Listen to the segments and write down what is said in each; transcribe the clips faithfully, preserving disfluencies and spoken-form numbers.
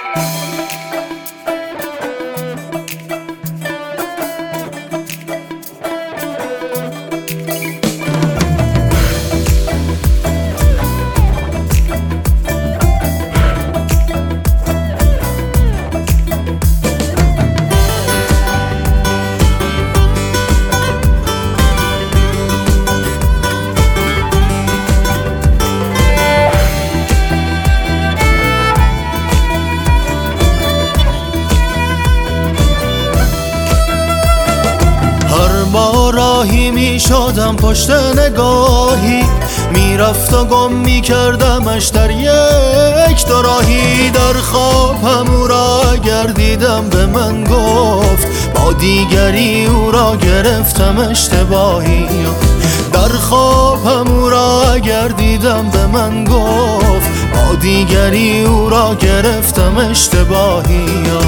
با راهی می شدم پشت نگاهی، میرفت و گم می کردمش در یک دو راهی. در خوابم او را گردیدم، به من گفت با دیگری او را گرفتم اشتباهی. در خوابم او را گردیدم، به من گفت با دیگری او را گرفتم اشتباهی.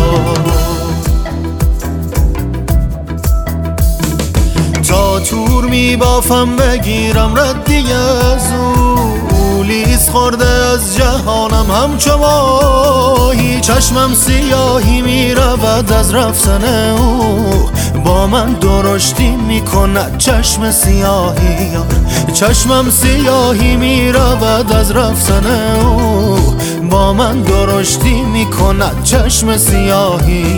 تا تور می بافم بگیرم ردی از او، لیز خورده از جهانم همچو ماهی. چشمم سیاهی می رود از رفتن او، با من درشتی می کند چشم سیاهی. چشمم سیاهی می رود از رفتن او، با من درشتی می کند چشم سیاهی.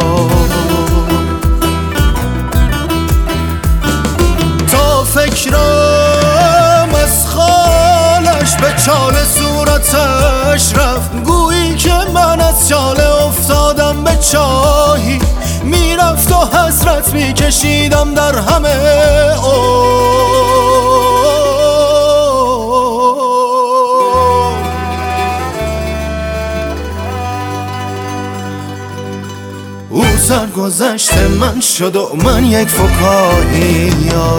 فکرم از خالش به چال صورتش رفت، گویی که من از چاله افتادم به چاهی. میرفت و حسرت میکشیدم در همه او سرگذشت من شد و من یک فکاهی.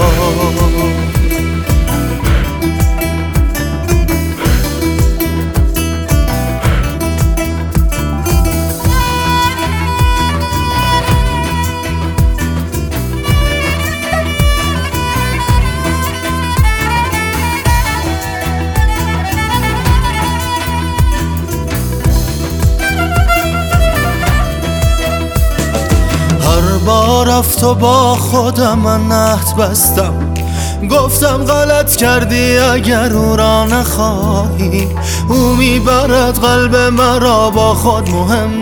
با رفت و با خودم من عهد بستم، گفتم غلط کردی اگر او را نخواهی. او میبرد قلب مرا با خود، مهم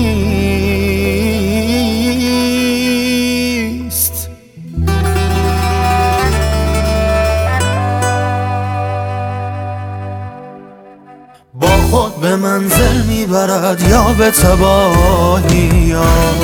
نیست. با خود به منزل میبرد یا به تباهی.